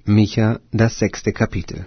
Micha, das 6. Kapitel.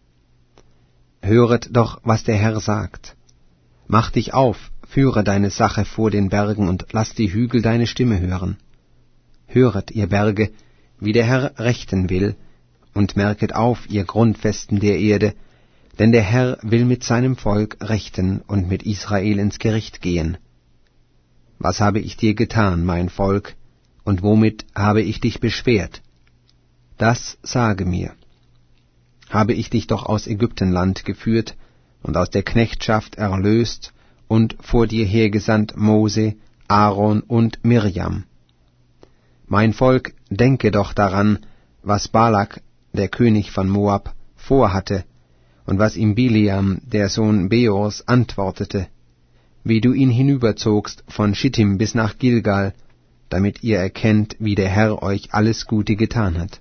Höret doch, was der Herr sagt. Mach dich auf, führe deine Sache vor den Bergen und lass die Hügel deine Stimme hören. Höret, ihr Berge, wie der Herr rechten will, und merket auf, ihr Grundfesten der Erde, denn der Herr will mit seinem Volk rechten und mit Israel ins Gericht gehen. Was habe ich dir getan, mein Volk, und womit habe ich dich beschwert? Das sage mir. Habe ich dich doch aus Ägyptenland geführt und aus der Knechtschaft erlöst und vor dir hergesandt Mose, Aaron und Mirjam. Mein Volk, denke doch daran, was Balak, der König von Moab, vorhatte, und was ihm Bileam, der Sohn Beors, antwortete, wie du ihn hinüberzogst von Schittim bis nach Gilgal, damit ihr erkennt, wie der Herr euch alles Gute getan hat.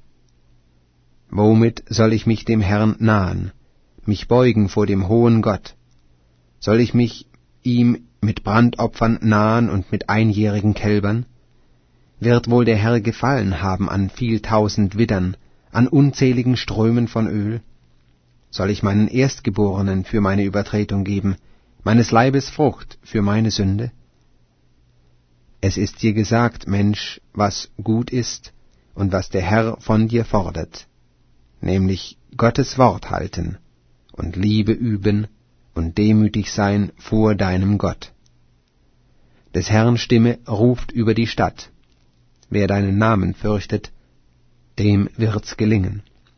Womit soll ich mich dem Herrn nahen, mich beugen vor dem hohen Gott? Soll ich mich ihm mit Brandopfern nahen und mit einjährigen Kälbern? Wird wohl der Herr gefallen haben an viel tausend Widdern, an unzähligen Strömen von Öl? Soll ich meinen Erstgeborenen für meine Übertretung geben, meines Leibes Frucht für meine Sünde? Es ist dir gesagt, Mensch, was gut ist und was der Herr von dir fordert, nämlich Gottes Wort halten und Liebe üben und demütig sein vor deinem Gott. Des Herrn Stimme ruft über die Stadt. Wer deinen Namen fürchtet, dem wird's gelingen.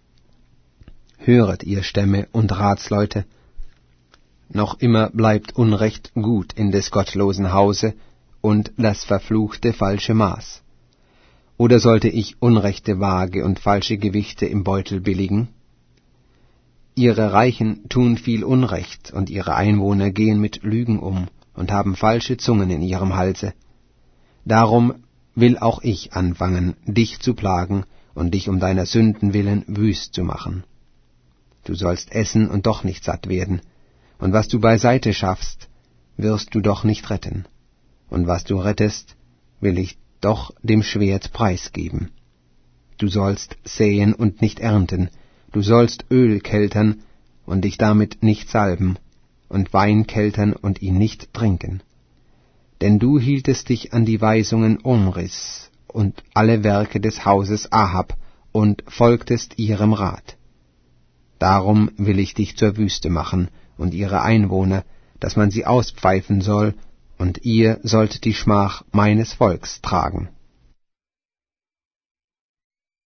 Höret, ihr Stämme und Ratsleute, noch immer bleibt Unrecht gut in des gottlosen Hause und das verfluchte falsche Maß. Oder sollte ich unrechte Waage und falsche Gewichte im Beutel billigen? Ihre Reichen tun viel Unrecht, und ihre Einwohner gehen mit Lügen um und haben falsche Zungen in ihrem Halse. Darum will auch ich anfangen, dich zu plagen und dich um deiner Sünden willen wüst zu machen. Du sollst essen und doch nicht satt werden, und was du beiseite schaffst, wirst du doch nicht retten, und was du rettest, will ich doch dem Schwert preisgeben. Du sollst säen und nicht ernten, du sollst Öl keltern und dich damit nicht salben, und Wein keltern und ihn nicht trinken. Denn du hieltest dich an die Weisungen Omris und alle Werke des Hauses Ahab und folgtest ihrem Rat. Darum will ich dich zur Wüste machen und ihre Einwohner, dass man sie auspfeifen soll, und ihr sollt die Schmach meines Volks tragen.